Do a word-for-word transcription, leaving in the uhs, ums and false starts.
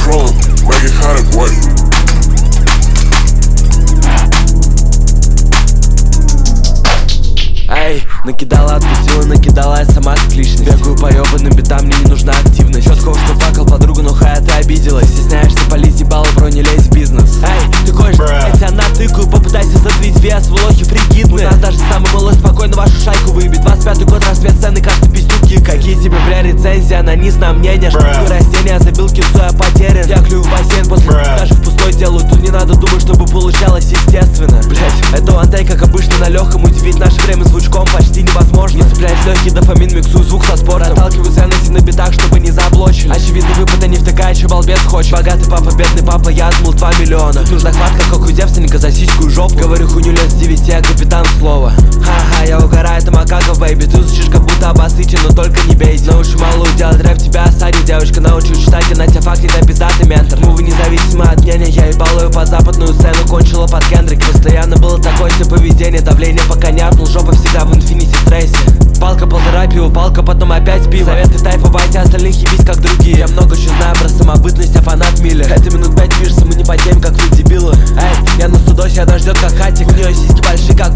control, make it hotter, boy. Эй, накидала, отпустила, накидала, я сама как личность. Бегаю по ебаным битам, мне не нужна активность. Четко что факал подругу, но хая ты обиделась. Стесняешься палить, ебало, бро, не лезь в бизнес. Эй, ты хочешь, я тебя натыкаю, попытайся задвинуть вес, вы лохи фригидные. У нас даже самый малой спокойно вашу шайку выбит. Двадцать пятый год, рассвет сцены, кажется, пиздюки. Какие тебе, бля, рецензии, анонизм на мнение. Шкуры растения, забил кису, я потерян. Я клюю в бассейн, после даже в пустой делаю. Тут не надо думать, чтобы получалось естественно. Блять, это вантей, как обычно, на легком. Удивить наше время звучком почти невозможно. Не цепляясь легкий дофамин, миксую звук со спортом. Отталкиваю ценности на битах, чтобы не заблочили. Очевидно, выпада не втыкает, че балбес хочет. Богатый папа, бедный папа, я отмыл два миллиона. Тут нужна хватка, как у девственника, за сиську и жопу. Говорю хуйню лет с девяти, я капитан слова. Ха-ха, я угораю, ты макака, бэйби. Ты звучишь, как будто обоссытен, но только не бейся. Научу малую делать рэп, тебя осадит. Девочка, научу читать, и на тебя факт, это пиздатый ментор. Мувы независимо от мнения, я ебалую под западную сцену. Кончила под Кендрик, постоянно было такое себе поведение. Давление пока не отнул, жопа всегда в инфинити стрессе. Палка, полтора пива, палка, потом опять пиво. Советы тайпа, байте остальных ебись, как другие. Я много чего знаю про самобытность, а фанат Миллер. Это минут пять пишется, мы не потеем, как вы дебилы. Эй, я на судосе, она ждет как хатик. У нее сиськи большие, как